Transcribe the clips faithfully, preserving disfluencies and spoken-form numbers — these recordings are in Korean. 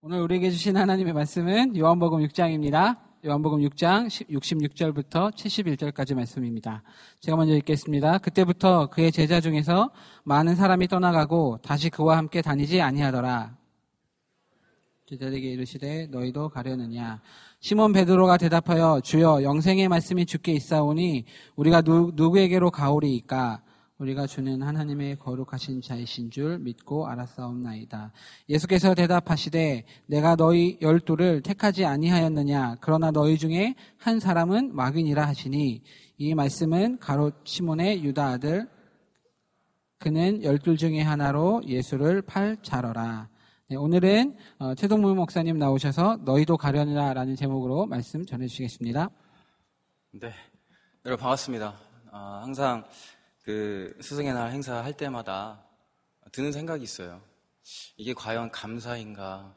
오늘 우리에게 주신 하나님의 말씀은 요한복음 육 장입니다. 요한복음 육 장 육십육 절부터 칠십일 절까지 말씀입니다. 제가 먼저 읽겠습니다. 그때부터 그의 제자 중에서 많은 사람이 떠나가고 다시 그와 함께 다니지 아니하더라. 제자들에게 이르시되 너희도 가려느냐. 시몬 베드로가 대답하여 주여 영생의 말씀이 주께 있사오니 우리가 누, 누구에게로 가오리이까. 우리가 주는 하나님의 거룩하신 자이신 줄 믿고 알았사옵나이다. 예수께서 대답하시되 내가 너희 열두를 택하지 아니하였느냐. 그러나 너희 중에 한 사람은 마귀니라 하시니 이 말씀은 가롯 시몬의 유다 아들 그는 열둘 중에 하나로 예수를 팔 자러라. 네, 오늘은 어, 최동무 목사님 나오셔서 너희도 가려니라 라는 제목으로 말씀 전해주시겠습니다. 네, 여러분 반갑습니다. 어, 항상 그 스승의 날 행사할 때마다 드는 생각이 있어요. 이게 과연 감사인가?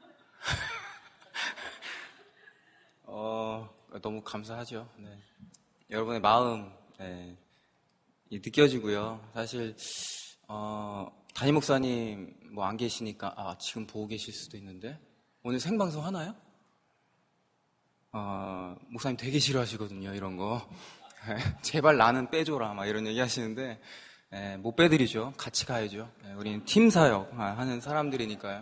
어, 너무 감사하죠. 네. 여러분의 마음 네, 느껴지고요. 사실 어, 담임 목사님 뭐 안 계시니까 아, 지금 보고 계실 수도 있는데 오늘 생방송 하나요? 어, 목사님 되게 싫어하시거든요. 이런 거. 제발 나는 빼줘라 막 이런 얘기 하시는데 에, 못 빼드리죠. 같이 가야죠. 에, 우리는 팀 사역 하는 사람들이니까요.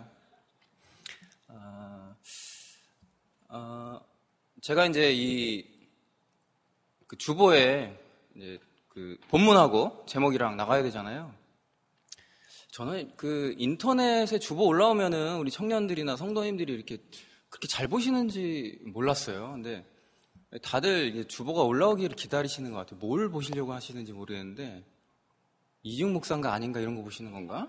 어, 어, 제가 이제 이 그 주보에 이제 그 본문하고 제목이랑 나가야 되잖아요. 저는 그 인터넷에 주보 올라오면은 우리 청년들이나 성도님들이 이렇게 그렇게 잘 보시는지 몰랐어요. 근데 다들 주보가 올라오기를 기다리시는 것 같아요. 뭘 보시려고 하시는지 모르겠는데 이중 목사인가 아닌가 이런 거 보시는 건가?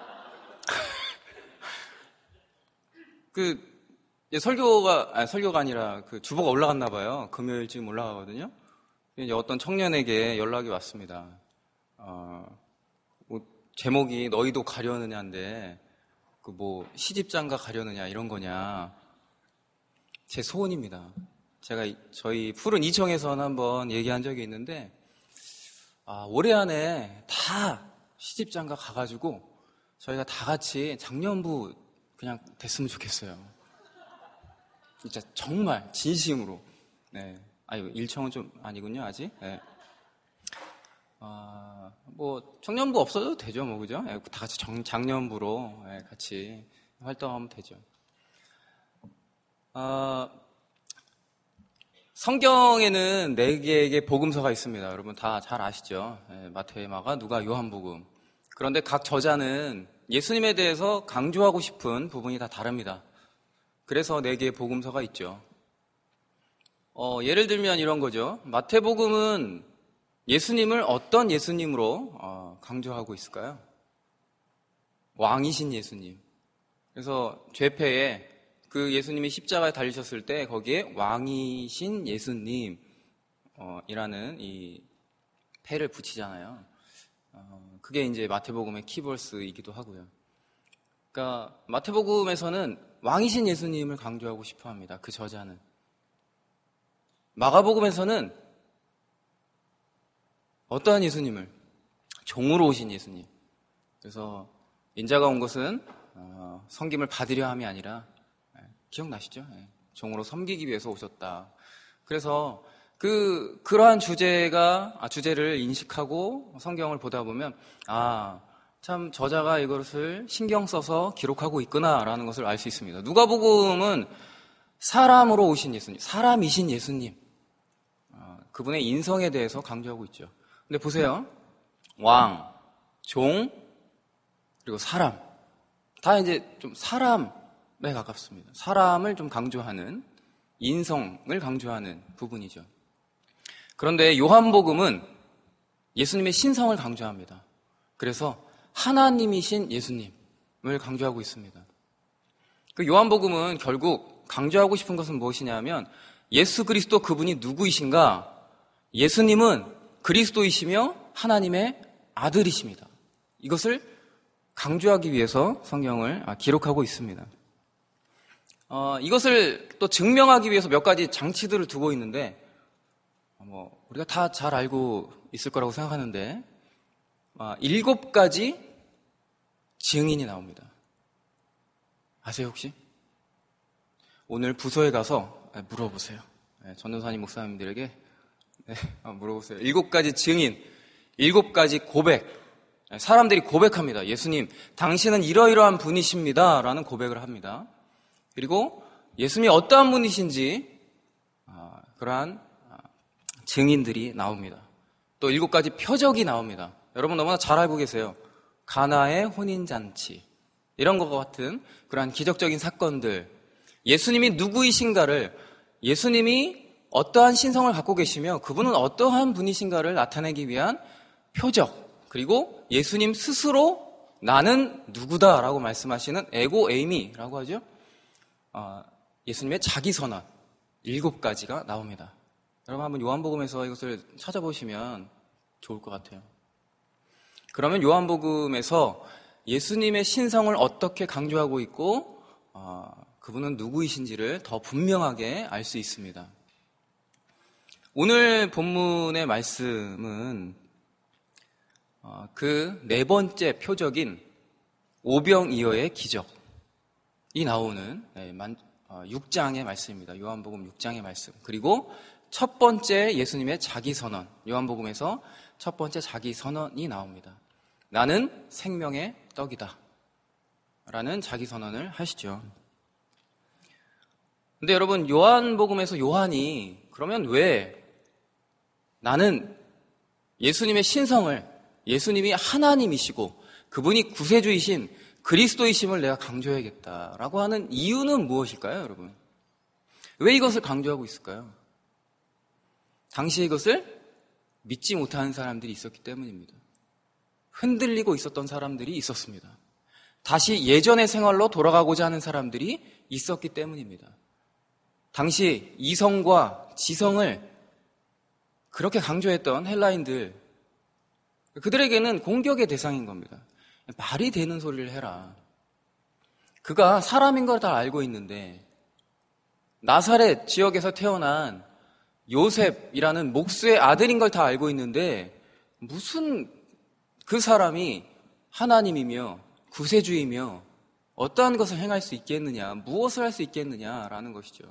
그 설교가 아니, 설교가 아니라 그 주보가 올라갔나 봐요. 금요일쯤 올라가거든요. 이제 어떤 청년에게 연락이 왔습니다. 어, 뭐 제목이 너희도 가려느냐인데 그 뭐 시집장가 가려느냐 이런 거냐. 제 소원입니다. 제가 저희 푸른 이청에서는 한번 얘기한 적이 있는데 아, 올해 안에 다 시집장가 가가지고 저희가 다 같이 작년부 그냥 됐으면 좋겠어요. 진짜 정말 진심으로. 네. 아니 일청은 좀 아니군요 아직. 네. 아, 뭐 청년부 없어도 되죠, 뭐 그죠? 네, 다 같이 정, 작년부로 네, 같이 활동하면 되죠. 아. 성경에는 네 개의 복음서가 있습니다. 여러분 다 잘 아시죠? 네, 마태, 마가, 누가, 요한복음. 그런데 각 저자는 예수님에 대해서 강조하고 싶은 부분이 다 다릅니다. 그래서 네 개의 복음서가 있죠. 어, 예를 들면 이런 거죠. 마태복음은 예수님을 어떤 예수님으로 어, 강조하고 있을까요? 왕이신 예수님. 그래서 죄패에 그 예수님이 십자가에 달리셨을 때 거기에 왕이신 예수님 어, 이라는 이 패를 붙이잖아요. 어, 그게 이제 마태복음의 키버스이기도 하고요. 그러니까 마태복음에서는 왕이신 예수님을 강조하고 싶어 합니다. 그 저자는. 마가복음에서는 어떠한 예수님을? 종으로 오신 예수님. 그래서 인자가 온 것은 어, 섬김을 받으려 함이 아니라 기억나시죠? 종으로 섬기기 위해서 오셨다. 그래서 그, 그러한 주제가, 아, 주제를 인식하고 성경을 보다 보면, 아, 참 저자가 이것을 신경 써서 기록하고 있구나라는 것을 알 수 있습니다. 누가복음은 사람으로 오신 예수님, 사람이신 예수님, 어, 그분의 인성에 대해서 강조하고 있죠. 근데 보세요. 왕, 종, 그리고 사람. 다 이제 좀 사람, 에 가깝습니다. 사람을 좀 강조하는, 인성을 강조하는 부분이죠. 그런데 요한복음은 예수님의 신성을 강조합니다. 그래서 하나님이신 예수님을 강조하고 있습니다. 그 요한복음은 결국 강조하고 싶은 것은 무엇이냐면 예수 그리스도 그분이 누구이신가? 예수님은 그리스도이시며 하나님의 아들이십니다. 이것을 강조하기 위해서 성경을 기록하고 있습니다. 어, 이것을 또 증명하기 위해서 몇 가지 장치들을 두고 있는데, 뭐, 우리가 다 잘 알고 있을 거라고 생각하는데, 어, 일곱 가지 증인이 나옵니다. 아세요, 혹시? 오늘 부서에 가서 물어보세요. 전도사님 목사님들에게 물어보세요. 일곱 가지 증인, 일곱 가지 고백. 사람들이 고백합니다. 예수님, 당신은 이러이러한 분이십니다. 라는 고백을 합니다. 그리고 예수님이 어떠한 분이신지 그러한 증인들이 나옵니다. 또 일곱 가지 표적이 나옵니다. 여러분 너무나 잘 알고 계세요. 가나의 혼인잔치, 이런 것과 같은 그러한 기적적인 사건들, 예수님이 누구이신가를, 예수님이 어떠한 신성을 갖고 계시며 그분은 어떠한 분이신가를 나타내기 위한 표적, 그리고 예수님 스스로 나는 누구다라고 말씀하시는 에고 에이미라고 하죠. 어, 예수님의 자기선언 일곱 가지가 나옵니다. 여러분 한번 요한복음에서 이것을 찾아보시면 좋을 것 같아요. 그러면 요한복음에서 예수님의 신성을 어떻게 강조하고 있고 어, 그분은 누구이신지를 더 분명하게 알 수 있습니다. 오늘 본문의 말씀은 어, 그 네 번째 표적인 오병이어의 기적이 나오는 네, 만, 어, 육 장의 말씀입니다. 요한복음 육 장의 말씀. 그리고 첫 번째 예수님의 자기선언, 요한복음에서 첫 번째 자기선언이 나옵니다. 나는 생명의 떡이다 라는 자기선언을 하시죠. 근데 여러분, 요한복음에서 요한이 그러면 왜 나는 예수님의 신성을, 예수님이 하나님이시고 그분이 구세주이신 그리스도이심을 내가 강조해야겠다라고 하는 이유는 무엇일까요, 여러분? 왜 이것을 강조하고 있을까요? 당시에 이것을 믿지 못하는 사람들이 있었기 때문입니다. 흔들리고 있었던 사람들이 있었습니다. 다시 예전의 생활로 돌아가고자 하는 사람들이 있었기 때문입니다. 당시 이성과 지성을 그렇게 강조했던 헬라인들, 그들에게는 공격의 대상인 겁니다. 말이 되는 소리를 해라. 그가 사람인 걸 다 알고 있는데 나사렛 지역에서 태어난 요셉이라는 목수의 아들인 걸 다 알고 있는데 무슨 그 사람이 하나님이며 구세주이며 어떠한 것을 행할 수 있겠느냐, 무엇을 할 수 있겠느냐라는 것이죠.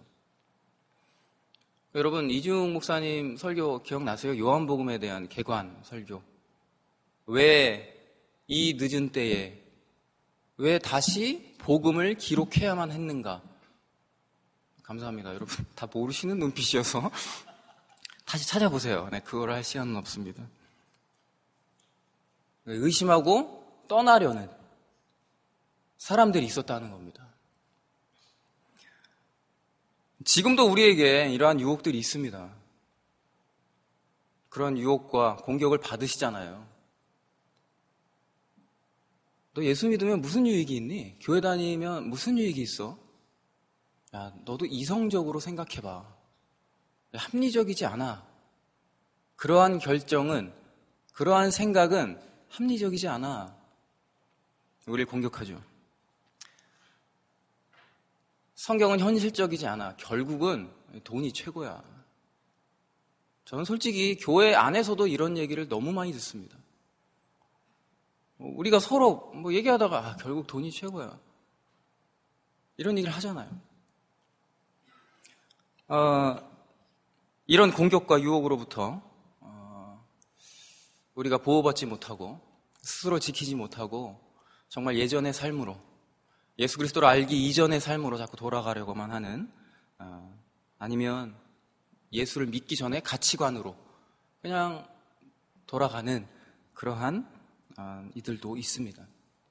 여러분, 이중 목사님 설교 기억나세요? 요한복음에 대한 개관 설교. 왜 이 늦은 때에 왜 다시 복음을 기록해야만 했는가? 감사합니다. 여러분 다 모르시는 눈빛이어서 다시 찾아보세요. 네, 그걸 할 시간은 없습니다. 의심하고 떠나려는 사람들이 있었다는 겁니다. 지금도 우리에게 이러한 유혹들이 있습니다. 그런 유혹과 공격을 받으시잖아요. 너 예수 믿으면 무슨 유익이 있니? 교회 다니면 무슨 유익이 있어? 야, 너도 이성적으로 생각해봐. 합리적이지 않아. 그러한 결정은, 그러한 생각은 합리적이지 않아. 우리를 공격하죠. 성경은 현실적이지 않아. 결국은 돈이 최고야. 저는 솔직히 교회 안에서도 이런 얘기를 너무 많이 듣습니다. 우리가 서로 뭐 얘기하다가 아, 결국 돈이 최고야. 이런 얘기를 하잖아요. 어, 이런 공격과 유혹으로부터 어, 우리가 보호받지 못하고 스스로 지키지 못하고 정말 예전의 삶으로, 예수 그리스도를 알기 이전의 삶으로 자꾸 돌아가려고만 하는, 어, 아니면 예수를 믿기 전에 가치관으로 그냥 돌아가는 그러한 어, 이들도 있습니다.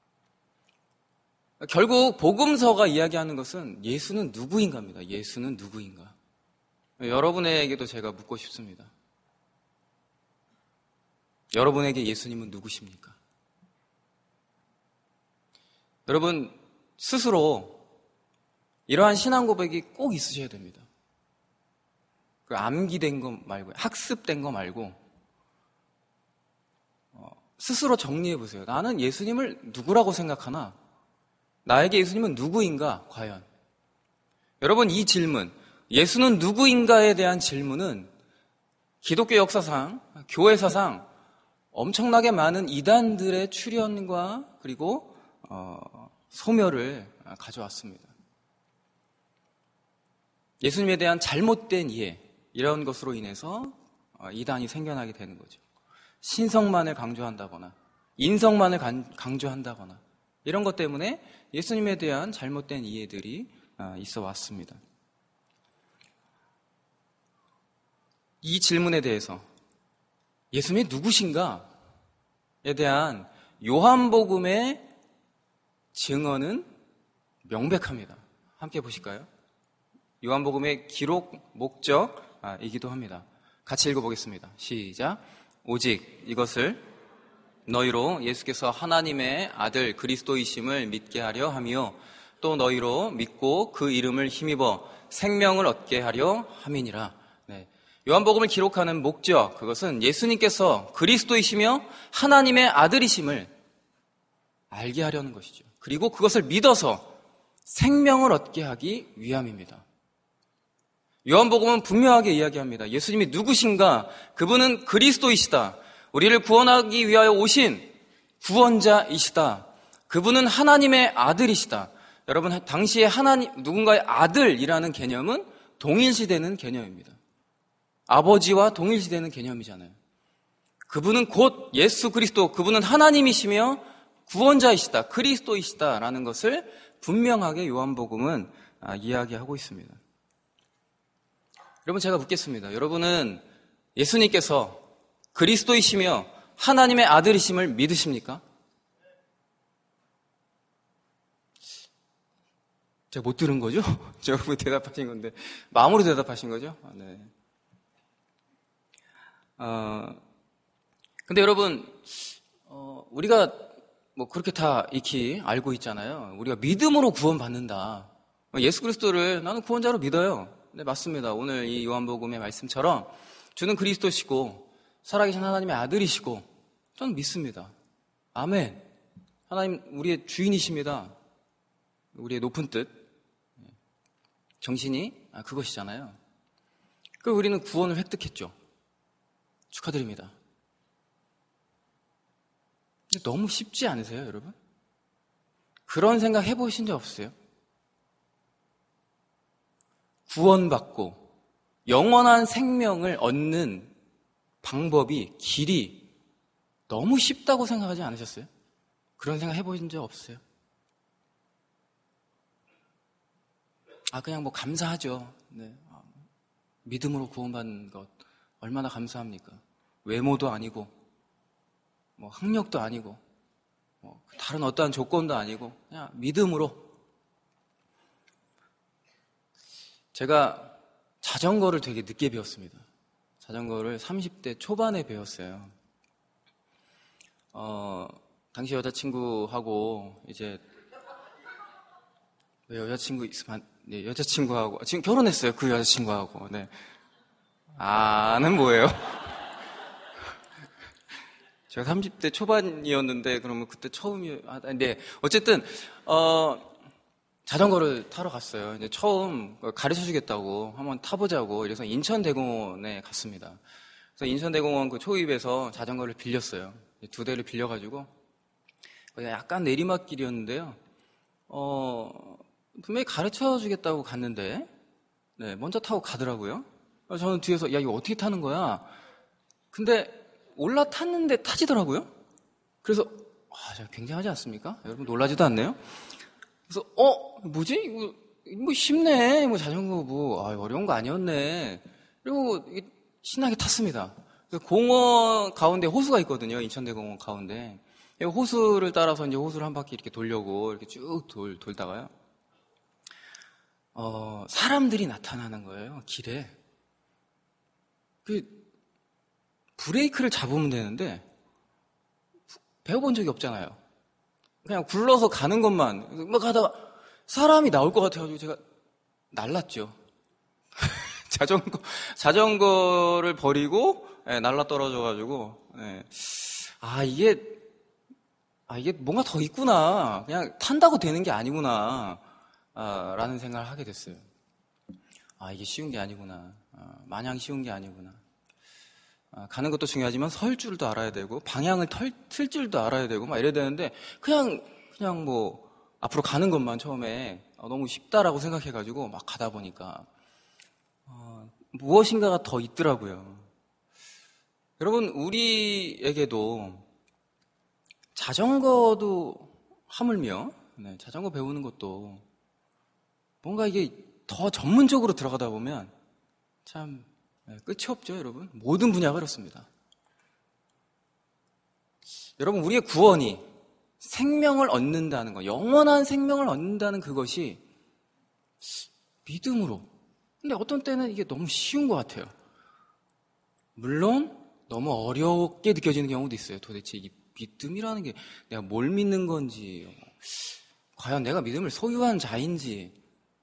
결국 복음서가 이야기하는 것은 예수는 누구인가입니다. 예수는 누구인가. 여러분에게도 제가 묻고 싶습니다. 여러분에게 예수님은 누구십니까? 여러분 스스로 이러한 신앙 고백이 꼭 있으셔야 됩니다. 그 암기된 거 말고, 학습된 거 말고 어, 스스로 정리해 보세요. 나는 예수님을 누구라고 생각하나? 나에게 예수님은 누구인가 과연? 여러분, 이 질문, 예수는 누구인가에 대한 질문은 기독교 역사상, 교회 사상 엄청나게 많은 이단들의 출현과 그리고 어, 소멸을 가져왔습니다. 예수님에 대한 잘못된 이해, 이런 것으로 인해서 이단이 생겨나게 되는 거죠. 신성만을 강조한다거나 인성만을 강조한다거나 이런 것 때문에 예수님에 대한 잘못된 이해들이 있어 왔습니다. 이 질문에 대해서 예수님이 누구신가에 대한 요한복음의 증언은 명백합니다. 함께 보실까요? 요한복음의 기록 목적이기도 합니다. 같이 읽어보겠습니다. 시작. 오직 이것을 너희로 예수께서 하나님의 아들 그리스도이심을 믿게 하려 하며 또 너희로 믿고 그 이름을 힘입어 생명을 얻게 하려 함이니라. 네. 요한복음을 기록하는 목적, 그것은 예수님께서 그리스도이시며 하나님의 아들이심을 알게 하려는 것이죠. 그리고 그것을 믿어서 생명을 얻게 하기 위함입니다. 요한복음은 분명하게 이야기합니다. 예수님이 누구신가? 그분은 그리스도이시다. 우리를 구원하기 위하여 오신 구원자이시다. 그분은 하나님의 아들이시다. 여러분, 당시에 하나님, 누군가의 아들이라는 개념은 동일시되는 개념입니다. 아버지와 동일시되는 개념이잖아요. 그분은 곧 예수 그리스도, 그분은 하나님이시며 구원자이시다, 그리스도이시다라는 것을 분명하게 요한복음은 이야기하고 있습니다. 여러분, 제가 묻겠습니다. 여러분은 예수님께서 그리스도이시며 하나님의 아들이심을 믿으십니까? 제가 못 들은 거죠? 여러분이 대답하신 건데 마음으로 대답하신 거죠? 네. 어, 근데 여러분, 어, 우리가 뭐 그렇게 다 익히 알고 있잖아요. 우리가 믿음으로 구원받는다. 예수 그리스도를 나는 구원자로 믿어요. 네, 맞습니다. 오늘 이 요한복음의 말씀처럼 주는 그리스도시고 살아계신 하나님의 아들이시고 저는 믿습니다. 아멘. 하나님 우리의 주인이십니다. 우리의 높은 뜻, 정신이 아, 그것이잖아요. 그 우리는 구원을 획득했죠. 축하드립니다. 근데 너무 쉽지 않으세요, 여러분? 그런 생각 해보신 적 없으세요? 구원받고 영원한 생명을 얻는 방법이, 길이 너무 쉽다고 생각하지 않으셨어요? 그런 생각 해보신 적 없으세요? 아, 그냥 뭐 감사하죠. 네. 아, 믿음으로 구원받는 것 얼마나 감사합니까? 외모도 아니고, 뭐 학력도 아니고, 뭐 다른 어떠한 조건도 아니고, 그냥 믿음으로. 제가 자전거를 되게 늦게 배웠습니다. 자전거를 삼십 대 초반에 배웠어요. 어, 당시 여자친구하고 이제 여자친구 있으면 네, 여자친구하고 지금 결혼했어요. 그 여자친구하고. 네. 아는 뭐예요? 제가 삼십 대 초반이었는데 그러면 그때 처음이 아, 네. 어쨌든 어 자전거를 타러 갔어요. 이제 처음 가르쳐 주겠다고 한번 타보자고 이래서 인천대공원에 갔습니다. 그래서 인천대공원 그 초입에서 자전거를 빌렸어요. 두 대를 빌려가지고 약간 내리막길이었는데요. 어, 분명히 가르쳐 주겠다고 갔는데 네, 먼저 타고 가더라고요. 저는 뒤에서 야 이거 어떻게 타는 거야? 근데 올라탔는데 타지더라고요. 그래서 아, 제가 굉장하지 않습니까? 여러분 놀라지도 않네요. 그래서 어 뭐지 이거 뭐 쉽네 뭐 자전거 뭐 아, 어려운 거 아니었네. 그리고 신나게 탔습니다. 공원 가운데 호수가 있거든요. 인천대공원 가운데 호수를 따라서 이제 호수를 한 바퀴 이렇게 돌려고 이렇게 쭉 돌, 돌다가요. 어 사람들이 나타나는 거예요. 길에. 그 브레이크를 잡으면 되는데 배워본 적이 없잖아요. 그냥 굴러서 가는 것만 막 가다가 사람이 나올 것 같아가지고 제가 날랐죠. 자전거 자전거를 버리고 예, 날라 떨어져가지고 예. 아 이게 아 이게 뭔가 더 있구나. 그냥 탄다고 되는 게 아니구나 아, 라는 생각을 하게 됐어요. 아 이게 쉬운 게 아니구나. 아, 마냥 쉬운 게 아니구나. 아, 가는 것도 중요하지만 설 줄도 알아야 되고 방향을 털, 틀 줄도 알아야 되고 막 이래야 되는데 그냥 그냥 뭐 앞으로 가는 것만 처음에 너무 쉽다라고 생각해가지고 막 가다 보니까 어, 무엇인가가 더 있더라고요. 여러분, 우리에게도 자전거도 하물며 네, 자전거 배우는 것도 뭔가 이게 더 전문적으로 들어가다 보면 참 네, 끝이 없죠, 여러분. 모든 분야가 그렇습니다. 여러분, 우리의 구원이 생명을 얻는다는 것, 영원한 생명을 얻는다는 그것이 믿음으로. 근데 어떤 때는 이게 너무 쉬운 것 같아요. 물론 너무 어렵게 느껴지는 경우도 있어요. 도대체 이 믿음이라는 게 내가 뭘 믿는 건지, 과연 내가 믿음을 소유한 자인지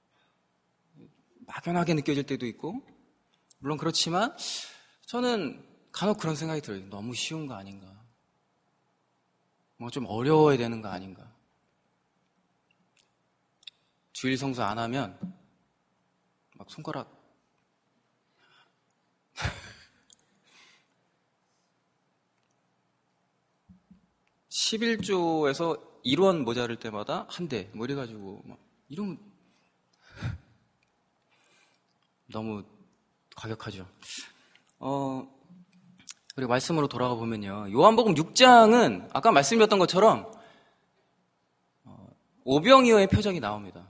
막연하게 느껴질 때도 있고, 물론 그렇지만 저는 간혹 그런 생각이 들어요. 너무 쉬운 거 아닌가, 뭔가 좀 어려워야 되는 거 아닌가. 주일 성수 안 하면 막 손가락 십일 조에서 일 원 모자랄 때마다 한 대, 뭐 이래가지고, 막, 이러면, 너무 과격하죠. 어, 그리고 말씀으로 돌아가 보면요. 요한복음 육 장은 아까 말씀드렸던 것처럼, 어, 오병이어의 표적이 나옵니다.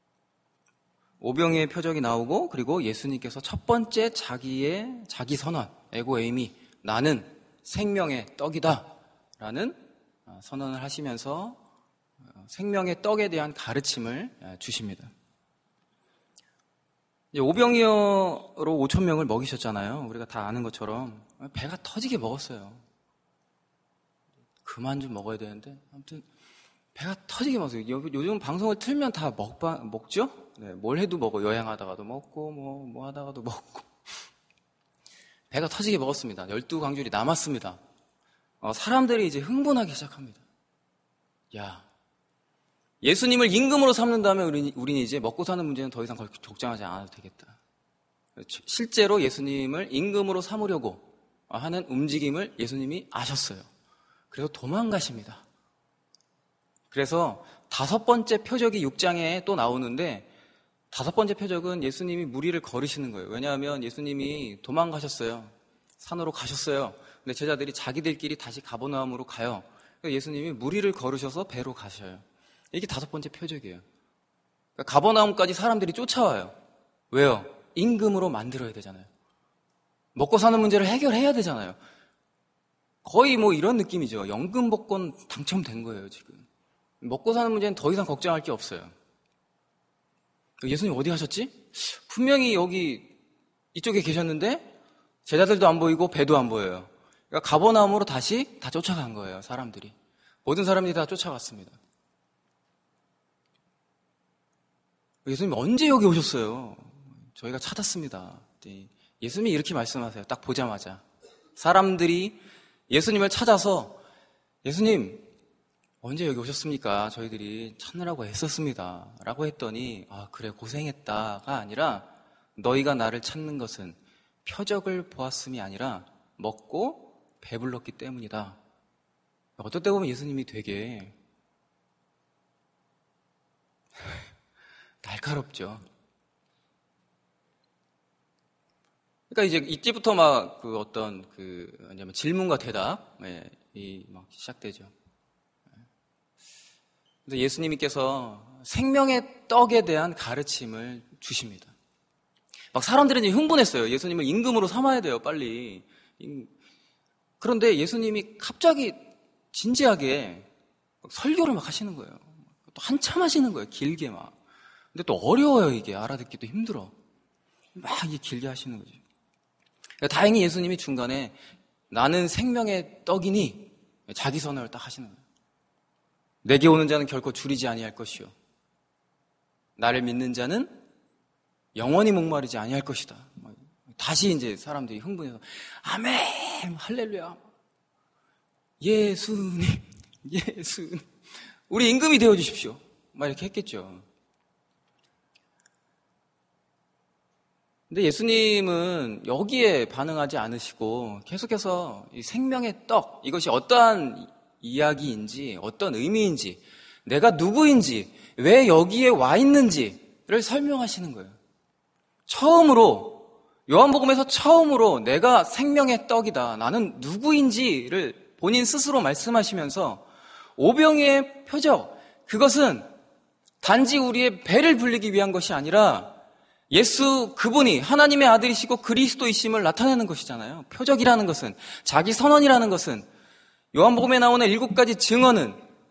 오병이어의 표적이 나오고, 그리고 예수님께서 첫 번째 자기의, 자기 선언, 에고 에이미, 나는 생명의 떡이다. 라는 선언을 하시면서 생명의 떡에 대한 가르침을 주십니다. 오병이어로 오천 명을 먹이셨잖아요. 우리가 다 아는 것처럼 배가 터지게 먹었어요. 그만 좀 먹어야 되는데 아무튼 배가 터지게 먹었어요. 요즘 방송을 틀면 다 먹방, 먹죠? 네, 뭘 해도 먹어. 여행하다가도 먹고 뭐, 뭐 하다가도 먹고 배가 터지게 먹었습니다. 열두 광줄이 남았습니다. 어, 사람들이 이제 흥분하기 시작합니다. 야, 예수님을 임금으로 삼는다면 우리는, 우리는 이제 먹고 사는 문제는 더 이상 그렇게 걱정하지 않아도 되겠다. 실제로 예수님을 임금으로 삼으려고 하는 움직임을 예수님이 아셨어요. 그래서 도망가십니다. 그래서 다섯 번째 표적이 육 장에 또 나오는데, 다섯 번째 표적은 예수님이 무리를 거르시는 거예요. 왜냐하면 예수님이 도망가셨어요. 산으로 가셨어요. 근데 제자들이 자기들끼리 다시 가버나움으로 가요. 예수님이 무리를 걸으셔서 배로 가셔요. 이게 다섯 번째 표적이에요. 그러니까 가버나움까지 사람들이 쫓아와요. 왜요? 임금으로 만들어야 되잖아요. 먹고 사는 문제를 해결해야 되잖아요. 거의 뭐 이런 느낌이죠. 연금 복권 당첨된 거예요, 지금. 먹고 사는 문제는 더 이상 걱정할 게 없어요. 예수님 어디 가셨지? 분명히 여기 이쪽에 계셨는데 제자들도 안 보이고 배도 안 보여요. 그러니까 가버나움으로 다시 다 쫓아간 거예요, 사람들이. 모든 사람들이 다 쫓아갔습니다. 예수님 언제 여기 오셨어요? 저희가 찾았습니다. 예수님이 이렇게 말씀하세요. 딱 보자마자. 사람들이 예수님을 찾아서 예수님 언제 여기 오셨습니까? 저희들이 찾느라고 애썼습니다. 라고 했더니 아 그래 고생했다가 아니라 너희가 나를 찾는 것은 표적을 보았음이 아니라 먹고 배불렀기 때문이다. 어떨 때 보면 예수님이 되게 날카롭죠. 그러니까 이제 이때부터 막 그 어떤 그 질문과 대답 예, 이 막 시작되죠. 그래서 예수님께서 생명의 떡에 대한 가르침을 주십니다. 막 사람들은 이제 흥분했어요. 예수님을 임금으로 삼아야 돼요, 빨리. 그런데 예수님이 갑자기 진지하게 설교를 막 하시는 거예요. 또 한참 하시는 거예요, 길게 막. 근데 또 어려워요, 이게. 알아듣기도 힘들어. 막 이게 길게 하시는 거죠. 그러니까 다행히 예수님이 중간에 나는 생명의 떡이니 자기 선언을 딱 하시는 거예요. 내게 오는 자는 결코 줄이지 아니할 것이요. 나를 믿는 자는 영원히 목마르지 아니할 것이다. 다시 이제 사람들이 흥분해서 아멘, 할렐루야, 예수님, 예수님, 우리 임금이 되어 주십시오. 막 이렇게 했겠죠. 근데 예수님은 여기에 반응하지 않으시고 계속해서 이 생명의 떡, 이것이 어떠한 이야기인지, 어떤 의미인지, 내가 누구인지, 왜 여기에 와 있는지를 설명하시는 거예요. 처음으로 요한복음에서 처음으로 내가 생명의 떡이다, 나는 누구인지를 본인 스스로 말씀하시면서 오병이의 표적, 그것은 단지 우리의 배를 불리기 위한 것이 아니라 예수 그분이 하나님의 아들이시고 그리스도이심을 나타내는 것이잖아요. 표적이라는 것은, 자기 선언이라는 것은, 요한복음에 나오는 일곱 가지 증언은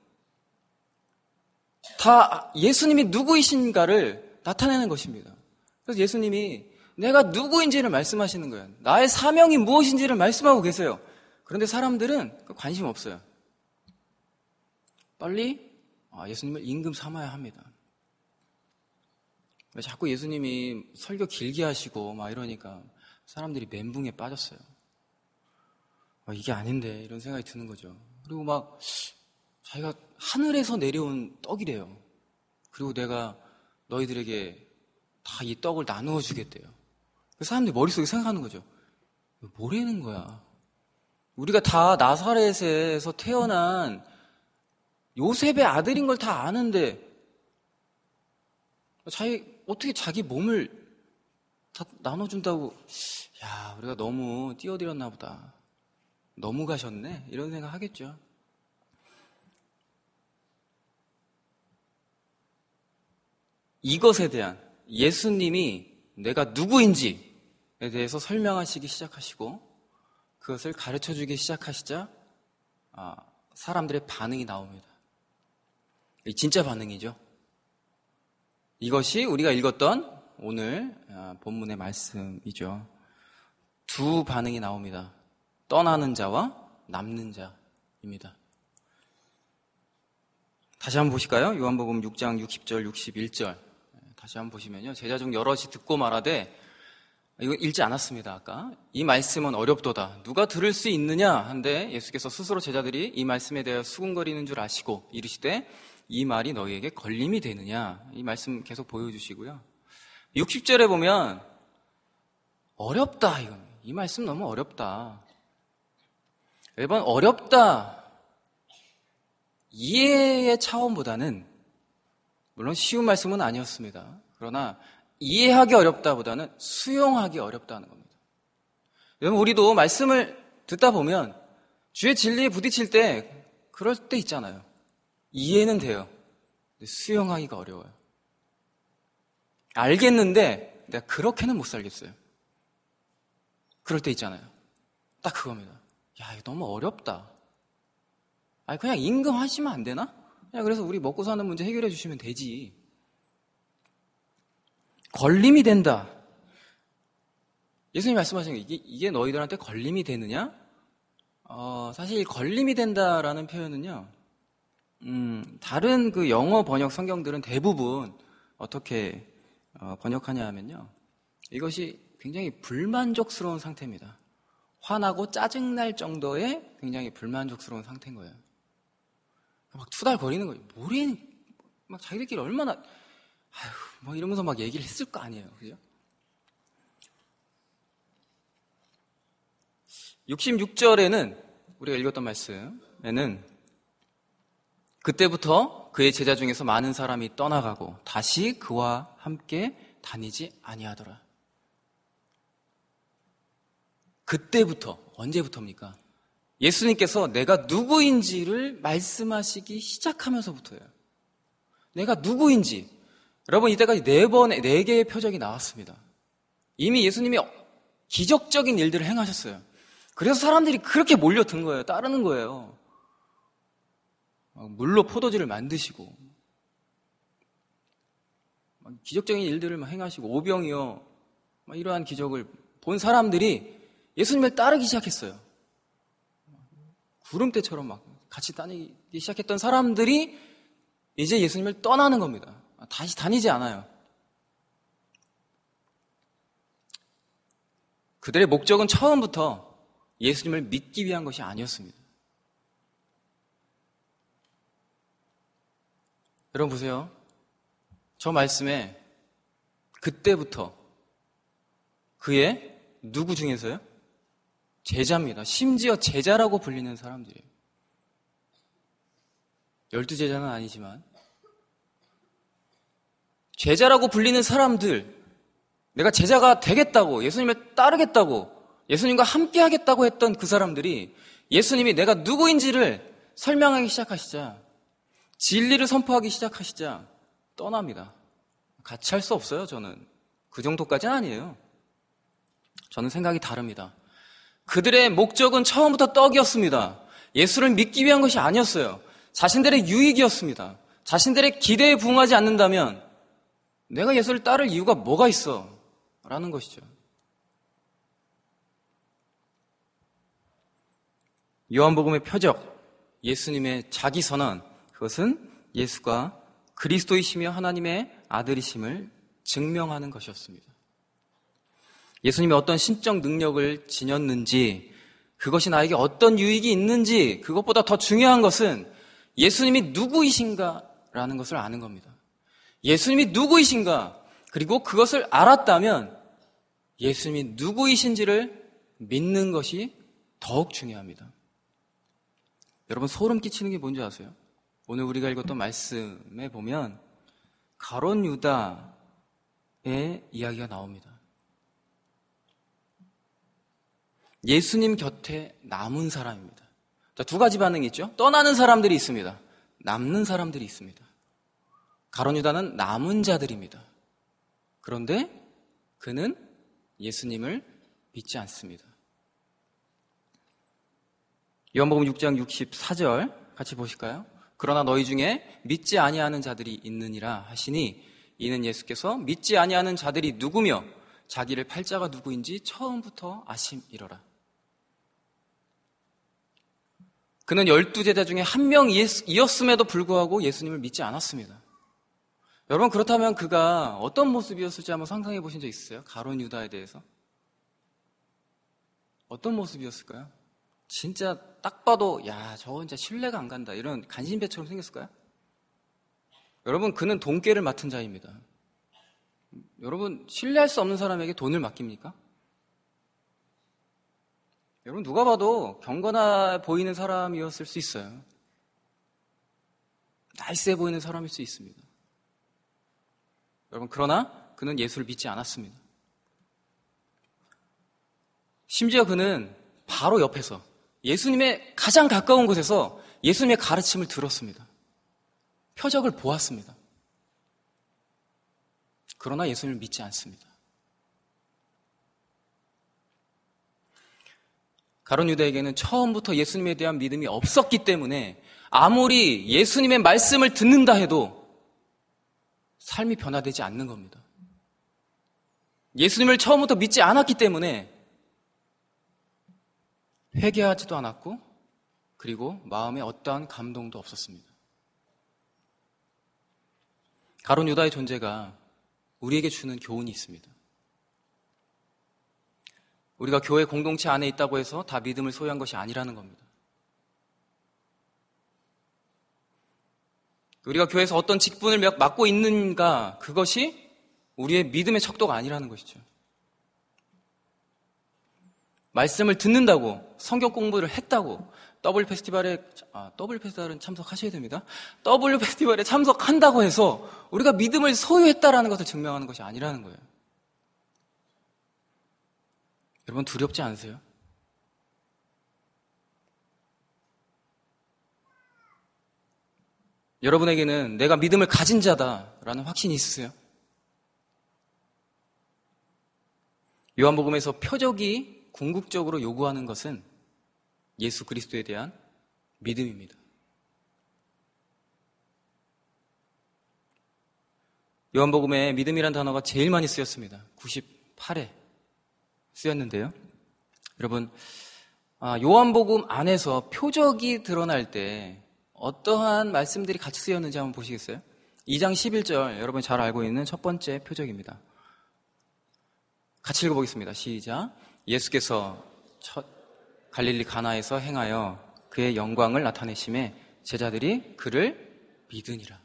다 예수님이 누구이신가를 나타내는 것입니다. 그래서 예수님이 내가 누구인지를 말씀하시는 거예요. 나의 사명이 무엇인지를 말씀하고 계세요. 그런데 사람들은 관심 없어요. 빨리 예수님을 임금 삼아야 합니다. 자꾸 예수님이 설교 길게 하시고 막 이러니까 사람들이 멘붕에 빠졌어요. 이게 아닌데 이런 생각이 드는 거죠. 그리고 막 자기가 하늘에서 내려온 떡이래요. 그리고 내가 너희들에게 다 이 떡을 나누어 주겠대요. 사람들이 머릿속에 생각하는 거죠. 뭐라는 거야? 우리가 다 나사렛에서 태어난 요셉의 아들인 걸 다 아는데 자기 어떻게 자기 몸을 다 나눠준다고? 야, 우리가 너무 띄어드렸나 보다. 너무 가셨네? 이런 생각 하겠죠. 이것에 대한 예수님이 내가 누구인지에 대해서 설명하시기 시작하시고 그것을 가르쳐주기 시작하시자 아, 사람들의 반응이 나옵니다. 진짜 반응이죠. 이것이 우리가 읽었던 오늘 본문의 말씀이죠. 두 반응이 나옵니다. 떠나는 자와 남는 자입니다. 다시 한번 보실까요? 요한복음 육 장 육십 절 육십일 절 다시 한번 보시면요. 제자 중 여럿이 듣고 말하되, 이거 읽지 않았습니다. 아까 이 말씀은 어렵도다, 누가 들을 수 있느냐 한데 예수께서 스스로 제자들이 이 말씀에 대하여 수군거리는 줄 아시고 이르시되 이 말이 너희에게 걸림이 되느냐, 이 말씀 계속 보여주시고요. 육십 절에 보면 어렵다, 이건 이 말씀 너무 어렵다. 매번 어렵다, 이해의 차원보다는, 물론 쉬운 말씀은 아니었습니다. 그러나 이해하기 어렵다보다는 수용하기 어렵다는 겁니다. 여러분, 우리도 말씀을 듣다 보면 주의 진리에 부딪힐 때 그럴 때 있잖아요. 이해는 돼요. 근데 수용하기가 어려워요. 알겠는데 내가 그렇게는 못 살겠어요. 그럴 때 있잖아요. 딱 그겁니다. 야, 이거 너무 어렵다. 아니, 그냥 임금하시면 안 되나? 그냥 그래서 우리 먹고 사는 문제 해결해 주시면 되지. 걸림이 된다. 예수님이 말씀하신 게 이게, 이게 너희들한테 걸림이 되느냐? 어, 사실 걸림이 된다라는 표현은요, 음, 다른 그 영어 번역 성경들은 대부분 어떻게 어, 번역하냐 하면요, 이것이 굉장히 불만족스러운 상태입니다. 화나고 짜증날 정도의 굉장히 불만족스러운 상태인 거예요. 막 투덜거리는 거예요. 뭐래, 막 자기들끼리 얼마나, 아휴, 뭐 이러면서 막 얘기를 했을 거 아니에요. 그죠? 육십육 절에는, 우리가 읽었던 말씀에는, 그때부터 그의 제자 중에서 많은 사람이 떠나가고 다시 그와 함께 다니지 아니하더라. 그때부터, 언제부터입니까? 예수님께서 내가 누구인지를 말씀하시기 시작하면서부터예요. 내가 누구인지. 여러분, 이때까지 네 번의, 네 개의 표적이 나왔습니다. 이미 예수님이 기적적인 일들을 행하셨어요. 그래서 사람들이 그렇게 몰려든 거예요. 따르는 거예요. 물로 포도주를 만드시고, 기적적인 일들을 행하시고, 오병이어, 이러한 기적을 본 사람들이 예수님을 따르기 시작했어요. 구름대처럼 막 같이 다니기 시작했던 사람들이 이제 예수님을 떠나는 겁니다. 다시 다니지 않아요. 그들의 목적은 처음부터 예수님을 믿기 위한 것이 아니었습니다. 여러분 보세요. 저 말씀에 그때부터 그의 누구 중에서요? 제자입니다. 심지어 제자라고 불리는 사람들이에요. 열두 제자는 아니지만 제자라고 불리는 사람들이 내가 제자가 되겠다고, 예수님을 따르겠다고, 예수님과 함께 하겠다고 했던 그 사람들이 예수님이 내가 누구인지를 설명하기 시작하시자, 진리를 선포하기 시작하시자 떠납니다. 같이 할 수 없어요. 저는 그 정도까지는 아니에요. 저는 생각이 다릅니다. 그들의 목적은 처음부터 떡이었습니다. 예수를 믿기 위한 것이 아니었어요. 자신들의 유익이었습니다. 자신들의 기대에 부응하지 않는다면 내가 예수를 따를 이유가 뭐가 있어? 라는 것이죠. 요한복음의 표적, 예수님의 자기선언, 그것은 예수가 그리스도이시며 하나님의 아들이심을 증명하는 것이었습니다. 예수님이 어떤 신적 능력을 지녔는지, 그것이 나에게 어떤 유익이 있는지, 그것보다 더 중요한 것은 예수님이 누구이신가라는 것을 아는 겁니다. 예수님이 누구이신가, 그리고 그것을 알았다면 예수님이 누구이신지를 믿는 것이 더욱 중요합니다. 여러분, 소름 끼치는 게 뭔지 아세요? 오늘 우리가 읽었던 말씀에 보면 가룟 유다의 이야기가 나옵니다. 예수님 곁에 남은 사람입니다. 자, 두 가지 반응이 있죠. 떠나는 사람들이 있습니다. 남는 사람들이 있습니다. 가룟 유다는 남은 자들입니다. 그런데 그는 예수님을 믿지 않습니다. 요한복음 육 장 육십사 절 같이 보실까요? 그러나 너희 중에 믿지 아니하는 자들이 있느니라 하시니, 이는 예수께서 믿지 아니하는 자들이 누구며 자기를 팔 자가 누구인지 처음부터 아심이러라. 그는 열두 제자 중에 한 명이었음에도 불구하고 예수님을 믿지 않았습니다. 여러분, 그렇다면 그가 어떤 모습이었을지 한번 상상해 보신 적 있으세요? 가룟 유다에 대해서 어떤 모습이었을까요? 진짜 딱 봐도 야, 저거 진짜 신뢰가 안 간다, 이런 간신배처럼 생겼을까요? 여러분, 그는 돈깨를 맡은 자입니다. 여러분, 신뢰할 수 없는 사람에게 돈을 맡깁니까? 여러분, 누가 봐도 경건해 보이는 사람이었을 수 있어요. 나이스해 보이는 사람일 수 있습니다. 여러분, 그러나 그는 예수를 믿지 않았습니다. 심지어 그는 바로 옆에서, 예수님의 가장 가까운 곳에서 예수님의 가르침을 들었습니다. 표적을 보았습니다. 그러나 예수님을 믿지 않습니다. 가룟 유다에게는 처음부터 예수님에 대한 믿음이 없었기 때문에 아무리 예수님의 말씀을 듣는다 해도 삶이 변화되지 않는 겁니다. 예수님을 처음부터 믿지 않았기 때문에 회개하지도 않았고, 그리고 마음에 어떠한 감동도 없었습니다. 가룟 유다의 존재가 우리에게 주는 교훈이 있습니다. 우리가 교회 공동체 안에 있다고 해서 다 믿음을 소유한 것이 아니라는 겁니다. 우리가 교회에서 어떤 직분을 맡고 있는가, 그것이 우리의 믿음의 척도가 아니라는 것이죠. 말씀을 듣는다고, 성경 공부를 했다고, W 페스티벌에, 아, W 페스티벌은 참석하셔야 됩니다. W 페스티벌에 참석한다고 해서 우리가 믿음을 소유했다라는 것을 증명하는 것이 아니라는 거예요. 여러분, 두렵지 않으세요? 여러분에게는 내가 믿음을 가진 자다라는 확신이 있으세요? 요한복음에서 표적이 궁극적으로 요구하는 것은 예수 그리스도에 대한 믿음입니다. 요한복음에 믿음이란 단어가 제일 많이 쓰였습니다. 구십팔 회 쓰였는데요. 여러분, 요한복음 안에서 표적이 드러날 때 어떠한 말씀들이 같이 쓰였는지 한번 보시겠어요? 이 장 십일 절, 여러분이 잘 알고 있는 첫 번째 표적입니다. 같이 읽어보겠습니다. 시작. 예수께서 첫 갈릴리 가나에서 행하여 그의 영광을 나타내심에 제자들이 그를 믿으니라.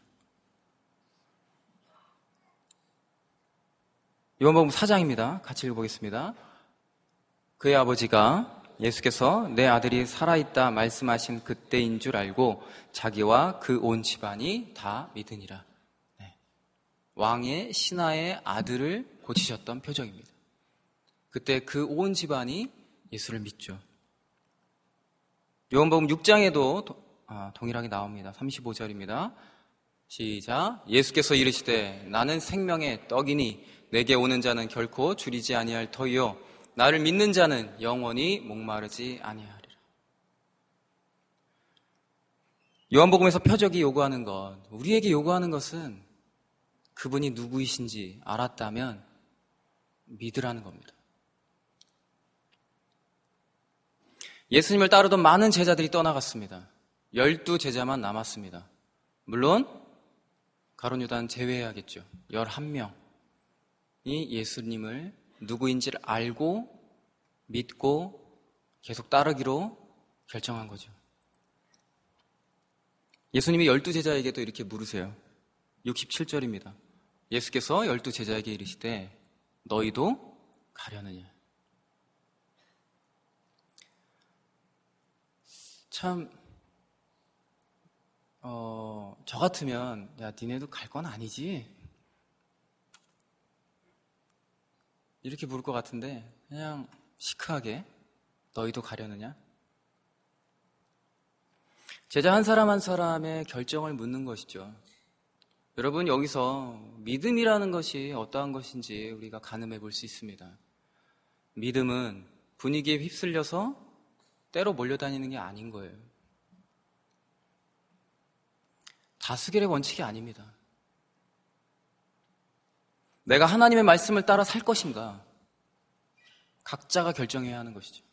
요한복음 사 장입니다. 같이 읽어보겠습니다. 그의 아버지가 예수께서 내 아들이 살아있다 말씀하신 그때인 줄 알고 자기와 그 온 집안이 다 믿으니라. 네. 왕의 신하의 아들을 고치셨던 표적입니다. 그때 그 온 집안이 예수를 믿죠. 요한복음 육 장에도 도, 아, 동일하게 나옵니다. 삼십오 절입니다. 시작. 예수께서 이르시되 나는 생명의 떡이니 내게 오는 자는 결코 줄이지 아니할 터이요 나를 믿는 자는 영원히 목마르지 아니하리라. 요한복음에서 표적이 요구하는 것, 우리에게 요구하는 것은 그분이 누구이신지 알았다면 믿으라는 겁니다. 예수님을 따르던 많은 제자들이 떠나갔습니다. 열두 제자만 남았습니다. 물론 가룟 유다는 제외해야겠죠. 열한 명이 예수님을 누구인지를 알고 믿고 계속 따르기로 결정한 거죠. 예수님이 열두 제자에게도 이렇게 물으세요. 육십칠 절입니다. 예수께서 열두 제자에게 이르시되 너희도 가려느냐. 참, 어, 저 같으면 야 니네도 갈 건 아니지 이렇게 물을 것 같은데 그냥 시크하게 너희도 가려느냐? 제자 한 사람 한 사람의 결정을 묻는 것이죠. 여러분, 여기서 믿음이라는 것이 어떠한 것인지 우리가 가늠해 볼 수 있습니다. 믿음은 분위기에 휩쓸려서 때로 몰려다니는 게 아닌 거예요. 다수결의 원칙이 아닙니다. 내가 하나님의 말씀을 따라 살 것인가? 각자가 결정해야 하는 것이죠.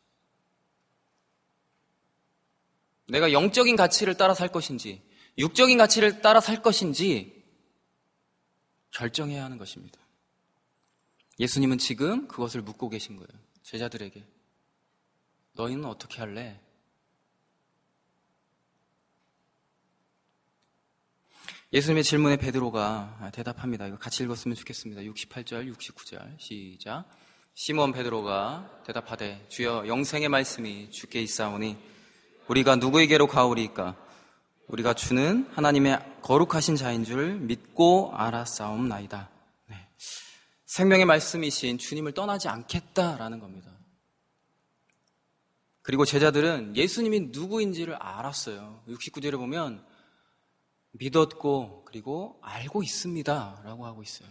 내가 영적인 가치를 따라 살 것인지, 육적인 가치를 따라 살 것인지 결정해야 하는 것입니다. 예수님은 지금 그것을 묻고 계신 거예요. 제자들에게. 너희는 어떻게 할래? 예수님의 질문에 베드로가 대답합니다. 이거 같이 읽었으면 좋겠습니다. 육십팔 절, 육십구 절 시작. 시몬 베드로가 대답하되 주여 영생의 말씀이 주께 있사오니 우리가 누구에게로 가오리이까? 우리가 주는 하나님의 거룩하신 자인 줄 믿고 알았사옵나이다. 네. 생명의 말씀이신 주님을 떠나지 않겠다라는 겁니다. 그리고 제자들은 예수님이 누구인지를 알았어요. 육십구 절에 보면 믿었고 그리고 알고 있습니다 라고 하고 있어요.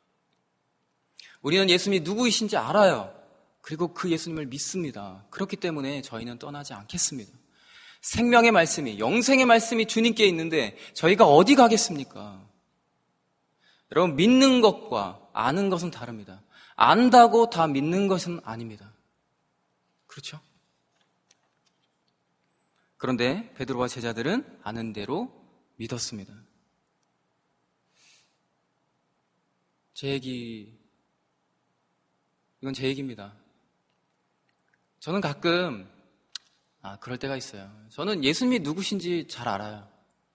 우리는 예수님이 누구이신지 알아요. 그리고 그 예수님을 믿습니다. 그렇기 때문에 저희는 떠나지 않겠습니다. 생명의 말씀이, 영생의 말씀이 주님께 있는데 저희가 어디 가겠습니까? 여러분, 믿는 것과 아는 것은 다릅니다. 안다고 다 믿는 것은 아닙니다. 그렇죠? 그런데 베드로와 제자들은 아는 대로 믿었습니다. 제 얘기, 이건 제 얘기입니다. 저는 가끔 아, 그럴 때가 있어요. 저는 예수님이 누구신지 잘 알아요.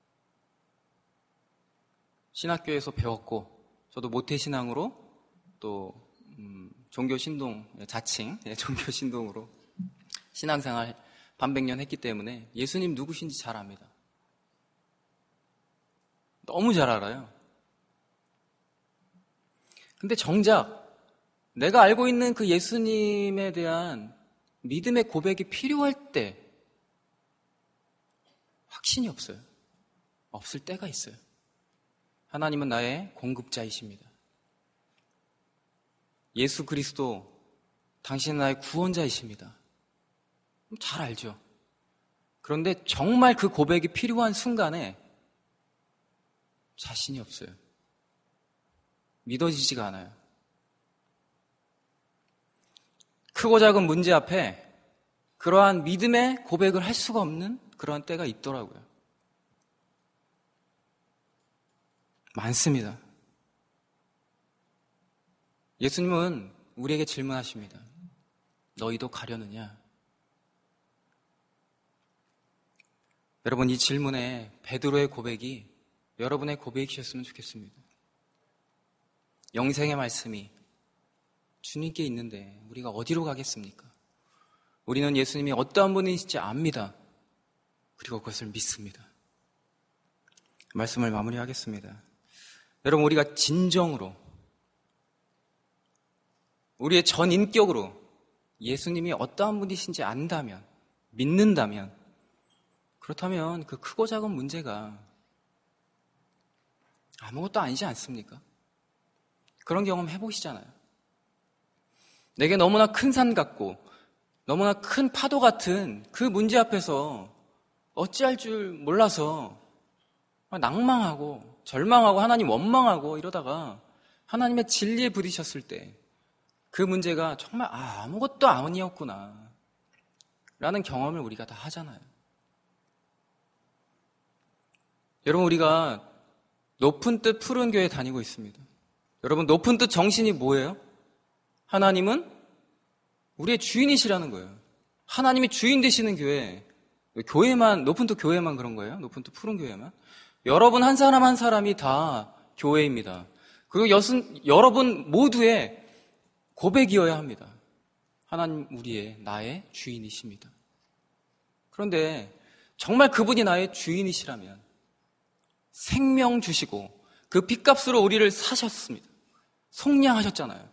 신학교에서 배웠고, 저도 모태신앙으로 또 음, 종교 신동, 자칭 예, 종교 신동으로 신앙생활 반백 년 했기 때문에 예수님 누구신지 잘 압니다. 너무 잘 알아요. 근데 정작 내가 알고 있는 그 예수님에 대한 믿음의 고백이 필요할 때 확신이 없어요. 없을 때가 있어요. 하나님은 나의 공급자이십니다. 예수 그리스도, 당신은 나의 구원자이십니다. 잘 알죠. 그런데 정말 그 고백이 필요한 순간에 자신이 없어요. 믿어지지가 않아요. 크고 작은 문제 앞에 그러한 믿음의 고백을 할 수가 없는 그러한 때가 있더라고요. 많습니다. 예수님은 우리에게 질문하십니다. 너희도 가려느냐? 여러분, 이 질문에 베드로의 고백이 여러분의 고백이셨으면 좋겠습니다. 영생의 말씀이 주님께 있는데 우리가 어디로 가겠습니까? 우리는 예수님이 어떠한 분이신지 압니다. 그리고 그것을 믿습니다. 말씀을 마무리하겠습니다. 여러분, 우리가 진정으로 우리의 전 인격으로 예수님이 어떠한 분이신지 안다면, 믿는다면, 그렇다면 그 크고 작은 문제가 아무것도 아니지 않습니까? 그런 경험 해보시잖아요. 내게 너무나 큰 산 같고 너무나 큰 파도 같은 그 문제 앞에서 어찌할 줄 몰라서 낭망하고 절망하고 하나님 원망하고 이러다가 하나님의 진리에 부딪혔을 때 그 문제가 정말 아, 아무것도 아니었구나 라는 경험을 우리가 다 하잖아요. 여러분, 우리가 높은 뜻 푸른 교회 다니고 있습니다. 여러분, 높은 뜻 정신이 뭐예요? 하나님은 우리의 주인이시라는 거예요. 하나님이 주인 되시는 교회, 교회만, 높은 뜻 교회만 그런 거예요? 높은 뜻 푸른 교회만? 여러분 한 사람 한 사람이 다 교회입니다. 그리고 여순, 여러분 모두의 고백이어야 합니다. 하나님 우리의 나의 주인이십니다. 그런데 정말 그분이 나의 주인이시라면 생명 주시고 그 핏값으로 우리를 사셨습니다. 속량하셨잖아요.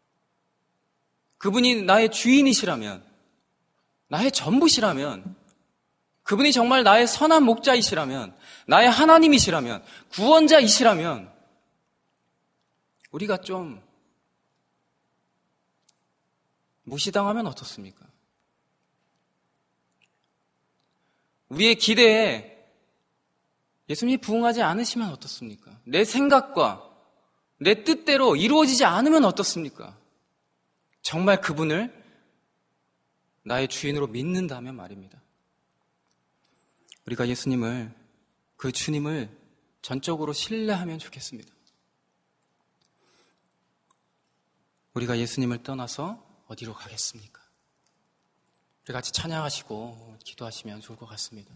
그분이 나의 주인이시라면, 나의 전부시라면, 그분이 정말 나의 선한 목자이시라면, 나의 하나님이시라면, 구원자이시라면 우리가 좀 무시당하면 어떻습니까? 우리의 기대에 예수님이 부응하지 않으시면 어떻습니까? 내 생각과 내 뜻대로 이루어지지 않으면 어떻습니까? 정말 그분을 나의 주인으로 믿는다면 말입니다. 우리가 예수님을, 그 주님을 전적으로 신뢰하면 좋겠습니다. 우리가 예수님을 떠나서 어디로 가겠습니까? 우리 같이 찬양하시고 기도하시면 좋을 것 같습니다.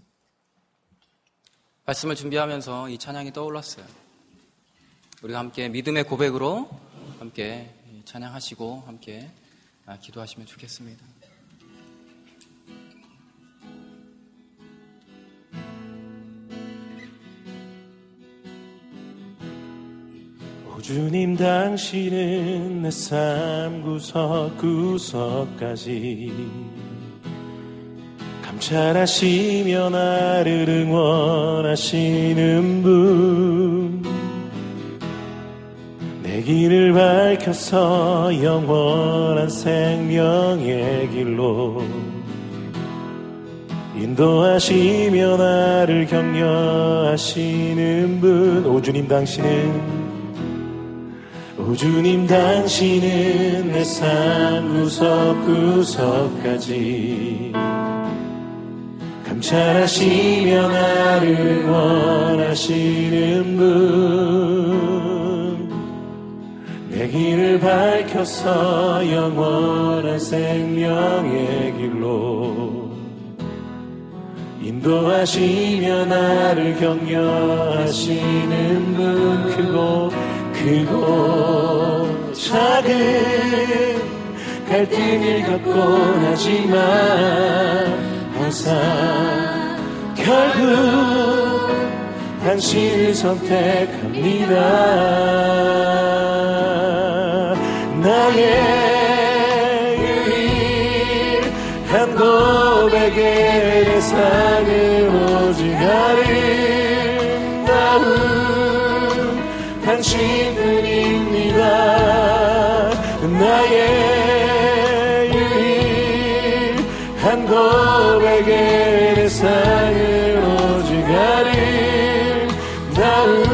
말씀을 준비하면서 이 찬양이 떠올랐어요. 우리가 함께 믿음의 고백으로 함께 찬양하시고 함께 기도하시면 좋겠습니다. 오 주님, 당신은 내 삶 구석구석까지 감찰하시며 나를 응원하시는 분, 내 길을 밝혀서 영원한 생명의 길로 인도하시며 나를 격려하시는 분. 오 주님, 당신은 오 주님, 당신은 내 삶 구석구석까지 감찰하시며 나를 원하시는 분, 내 길을 밝혀서 영원한 생명의 길로 인도하시며 나를 격려하시는 분. 크고 크고 작은 갈등을 겪곤 하지만 항상 결국 당신을 선택합니다. 나의 유일한 고백의 대상은 오직 아름다운 당신뿐입니다. 나의 유일한 고백의 대상은 오직 아름다운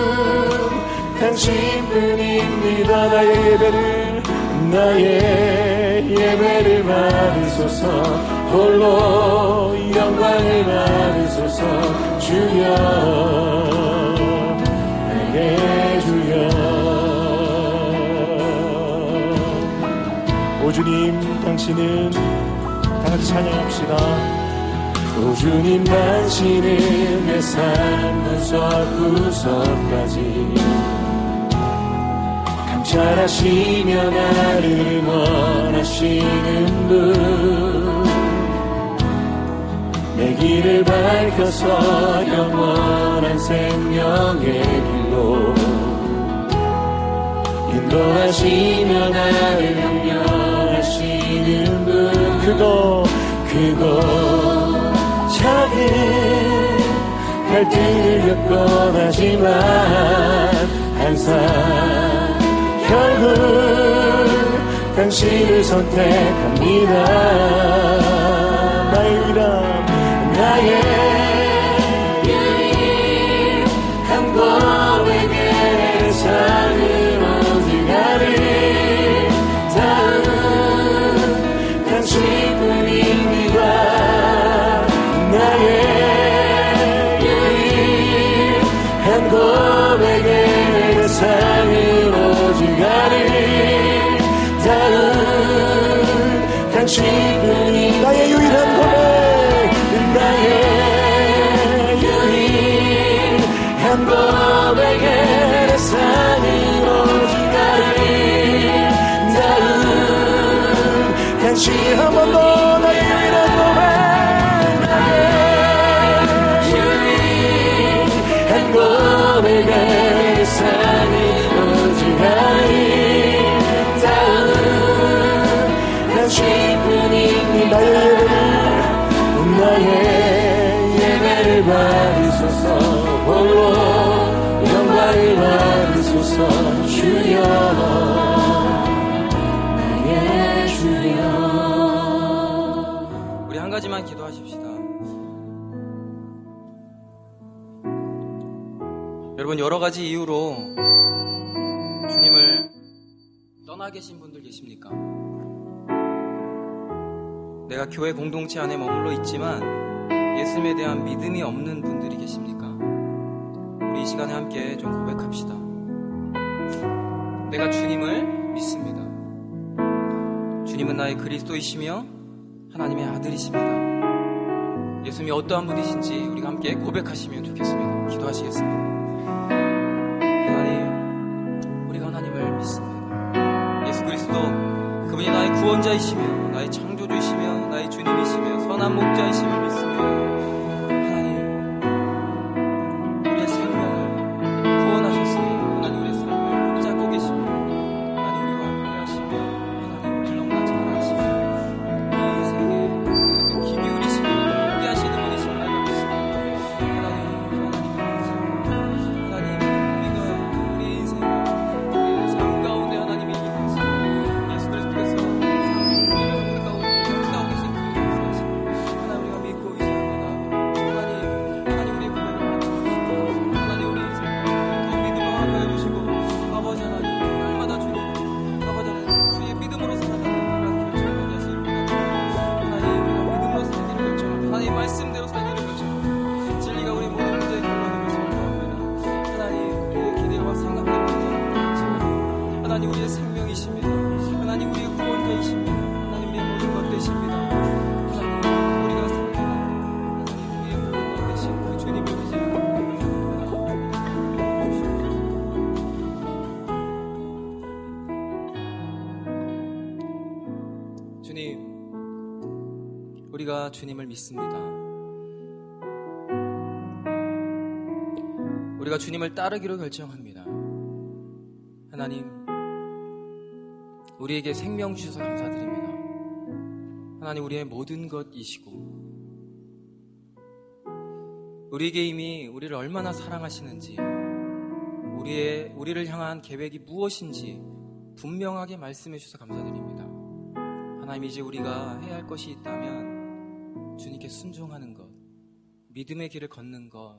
당신뿐입니다. 나의 예배를 나의 예배를 받으소서. 홀로 영광을 받으소서. 주여 내게 주여. 오 주님, 당신은 다같이 찬양합시다. 오 주님, 당신은 내 삶 구석구석까지 감찰하시며 나를 원하시는 분, 내 길을 밝혀서 영원한 생명의 길로 인도하시며 나를 크고 크고 작은 갈등을 겪곤 하지만 항상 결국 당신을 선택합니다. 나의 유일함 나의 유일한 고백의 삶을 오직 나를 닿은 당신뿐입니다. 나의 유일한 고백의 삶을 오직 나를 닿은 당신뿐이 나의 유일한 고백 나의 유일한 고백의 삶을 오직 나를 닿은 당신 한 번 더 나의 유일한 고백 나의 유일한 고백의 삶을 오직 나를 닿은 당신뿐이니 나의 예배를 나의 예배를 받으소서 홀로 영광을 받으소서 주여 나의 주여. 우리 한 가지만 기도하십시다. 여러분, 여러 가지 이유로 주님을 떠나 계신 분들 계십니까? 내가 교회 공동체 안에 머물러 있지만 예수님에 대한 믿음이 없는 분들이 계십니까? 우리 이 시간에 함께 좀 고백합시다. 내가 주님을 믿습니다. 주님은 나의 그리스도이시며 하나님의 아들이십니다. 예수님이 어떠한 분이신지 우리가 함께 고백하시면 좋겠습니다. 기도하시겠습니다. 하나님, 우리가 하나님을 믿습니다. 예수 그리스도 그분이 나의 구원자이시며 나의 창조주이시며 나의 주님이시며 선한 목자이심을 믿습니다. 하나님, 우리의 생명을 구원하셨으니 하나님 우리의 삶을 붙잡고 계시며 하나님 우리와 함께 하시며 하나님 우리를 너무나 잘하시며 우리 인생에 하나님 귀 기울이시며 함께 하시는 분이심을 알고 믿습니다. 하나님, 하나님, 하나님 우리가 우리의 인생을 우리의 삶 가운데 하나님이 이기시고 예수 그리스도께서 우리를 가운데 역사하고 계신 그 역사하심 하나님 우리가 믿고 의지합니다. 하나님, 하나님 우리의 고백을 받아주시고 하나님 우리 인생을 더 믿음으로 하게 해주시고 아버지 하나님 날마다 주님 아버지 하나님 주의 믿음으로 살아가는 그런 결정을 다시 이루어나가고 하나님 우리가 믿음으로 살기를 결정합니다. 하나님 말씀대로 살기를 결정합니다. 진리가 우리 모든 문제의 결론임을 선포합니다. 하나님 우리의 기대와 생각대로 되지 않지만 하나님 우리의 생명이십니다. 하나님 우리의 구원자이십니다. 하나님 우리의 모든 것 되십니다. 하나님 우리가 섬기는 하나님 우리의 모든 것 되신 그 주님을 의지합니다. 주님, 우리가 주님을 믿습니다. 우리가 주님을 따르기로 결정합니다. 하나님, 우리에게 생명 주셔서 감사드립니다. 하나님, 우리의 모든 것이시고 우리에게 이미 우리를 얼마나 사랑하시는지 우리의, 우리를 향한 계획이 무엇인지 분명하게 말씀해 주셔서 감사드립니다. 하나님, 이제 우리가 해야 할 것이 있다면 주님께 순종하는 것, 믿음의 길을 걷는 것,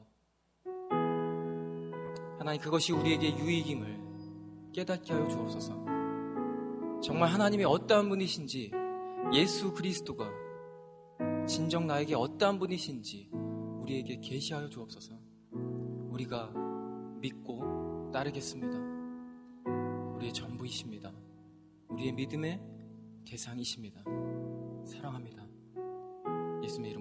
하나님 그것이 우리에게 유익임을 깨닫게 하여 주옵소서. 정말 하나님이 어떠한 분이신지, 예수 그리스도가 진정 나에게 어떠한 분이신지 우리에게 계시하여 주옵소서. 우리가 믿고 따르겠습니다. 우리의 전부이십니다. 우리의 믿음의 대상이십니다. 사랑합니다. 예수님의 이름